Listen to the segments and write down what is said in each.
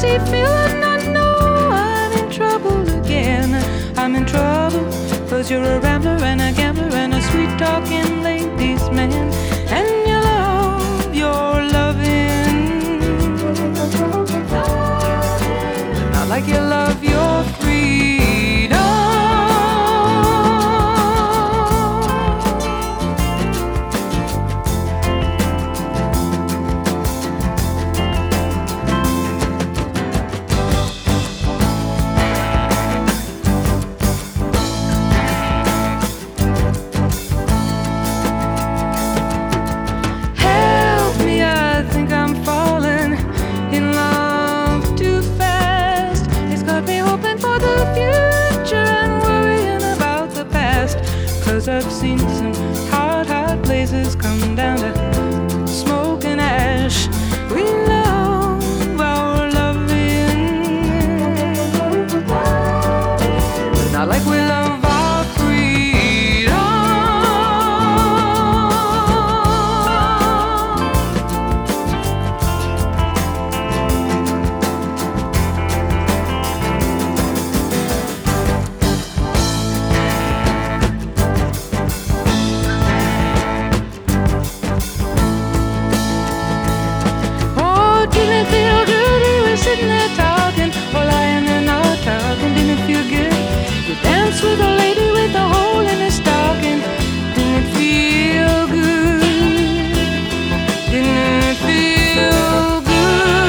funny feeling. I know I'm in trouble again. I'm in trouble, 'cause you're a rambler and a gambler and a sweet talking ladies man. And you love your loving, not like you love your freedom. I've seen some hot, hot places come down to smoke and ash. We love our loving, not like we love our freedom. Sitting there talking, or lying there not talking. Didn't it feel good? You danced with a lady with a hole in her stocking. Didn't it feel good? Didn't it feel good?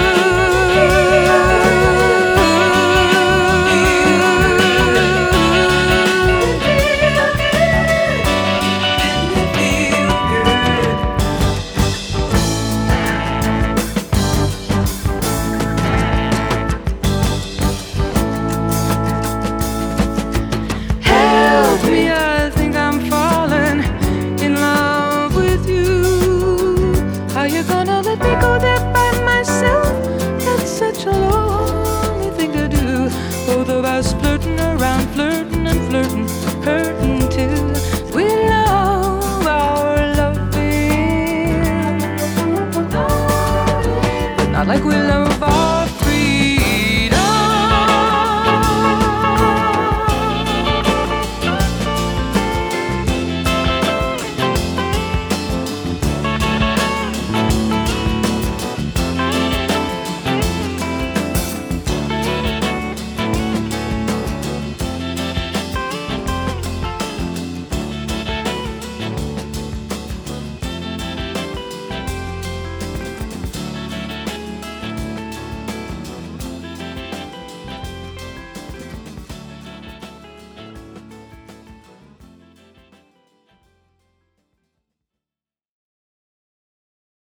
Are you gonna let me go there by myself? That's such a lonely thing to do. Both of us